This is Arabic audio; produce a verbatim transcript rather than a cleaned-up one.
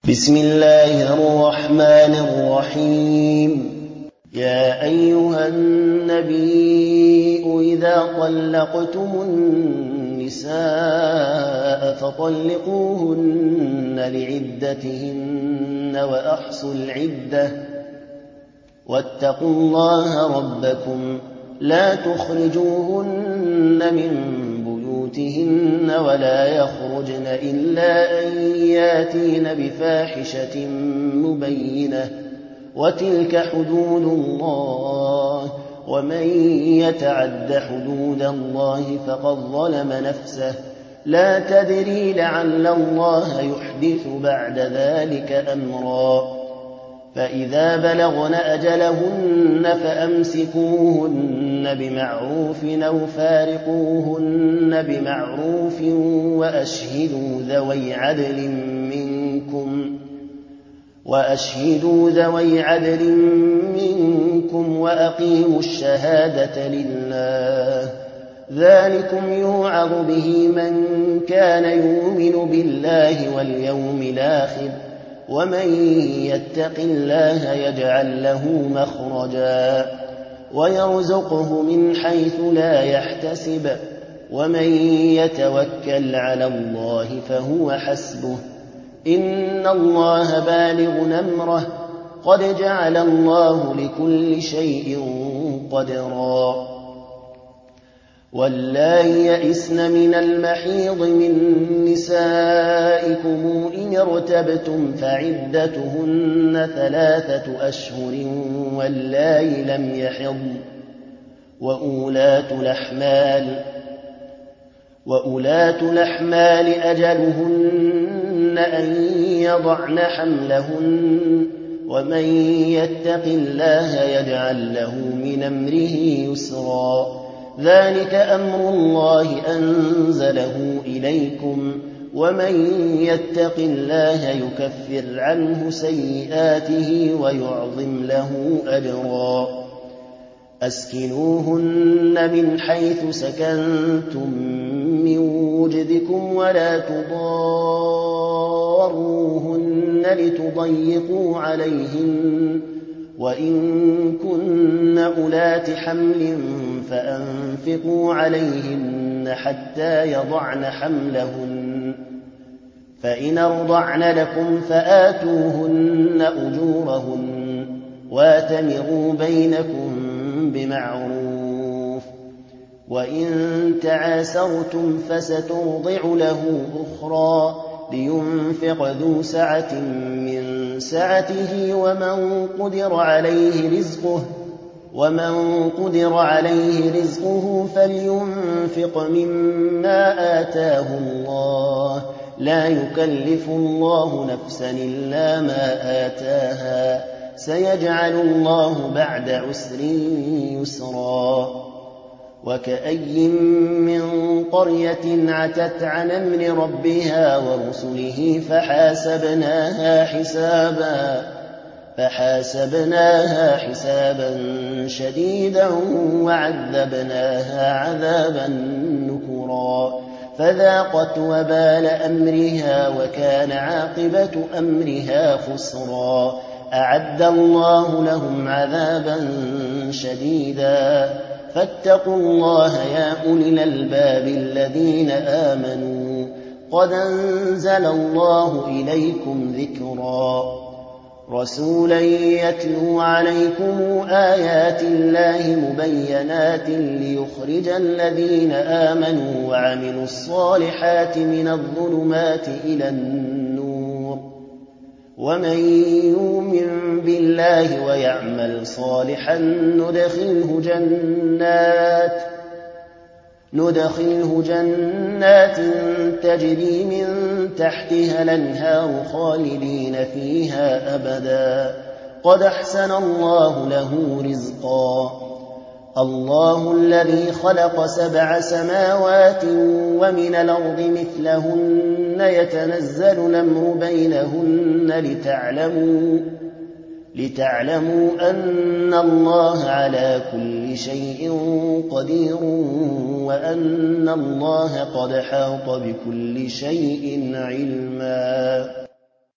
بسم الله الرحمن الرحيم يا أيها النبي إذا طلقتم النساء فطلقوهن لعدتهن وأحصوا العدة واتقوا الله ربكم لا تخرجوهن من بيوتهن ولا يخرجن إلا أن ياتين بفاحشة مبينة وتلك حدود الله ومن يتعد حدود الله فقد ظلم نفسه لا تدري لعل الله يحدث بعد ذلك أمرا فإذا بلغن أجلهن فأمسكوهن بمعروف أو فارقوهن بمعروف وأشهدوا ذوي عدل منكم وأشهدوا ذوي عدل منكم وأقيموا الشهادة لله ذلكم يوعظ به من كان يؤمن بالله واليوم الآخر ومن يتق الله يجعل له مخرجا ويرزقه من حيث لا يحتسب ومن يتوكل على الله فهو حسبه إن الله بالغ أمره قد جعل الله لكل شيء قدرا واللائي يئسن من المحيض من نسائكم إن ارتبتم فعدتهن ثلاثة أشهر واللائي لم يحضن وأولاة الأحمال وأولاة الأحمال أجلهن أن يضعن حملهن ومن يتق الله يجعل له من أمره يسرا ذلك أمر الله أنزله إليكم ومن يتق الله يكفر عنه سيئاته ويعظم له أجرا أسكنوهن من حيث سكنتم من وجدكم ولا تضاروهن لتضيقوا عليهن وإن كن أولات حمل فأنفقوا عليهن حتى يضعن حملهن فإن أرضعن لكم فآتوهن أجورهن واتمروا بينكم بمعروف وإن تعاسرتم فسترضع له أخرى لينفق ذو سعة من سعته ومن قدر عليه رزقه ومن قدر عليه رزقه فلينفق مما آتاه الله لا يكلف الله نفسا إلا ما آتاها سيجعل الله بعد عسر يسرا وكأي من قرية عتت عن أمر ربها ورسله فحاسبناها حسابا فحاسبناها حسابا شديدا وعذبناها عذابا نكرا فذاقت وبال أمرها وكان عاقبة أمرها خسرا أعد الله لهم عذابا شديدا فاتقوا الله يا أولي الألباب الذين آمنوا قد أنزل الله إليكم ذكرا رسولا يتلو عليكم آيات الله مبينات ليخرج الذين آمنوا وعملوا الصالحات من الظلمات إلى النور ومن يؤمن بالله ويعمل صالحا ندخله جنات ندخله جنات تجري من تحتها الأنهار خالدين فيها أبدا قد أحسن الله له رزقا الله الذي خلق سبع سماوات ومن الأرض مثلهن يتنزل الأمر بينهن لتعلموا لتعلموا أن الله على كل شيء قدير وأن الله قد حاط بكل شيء علما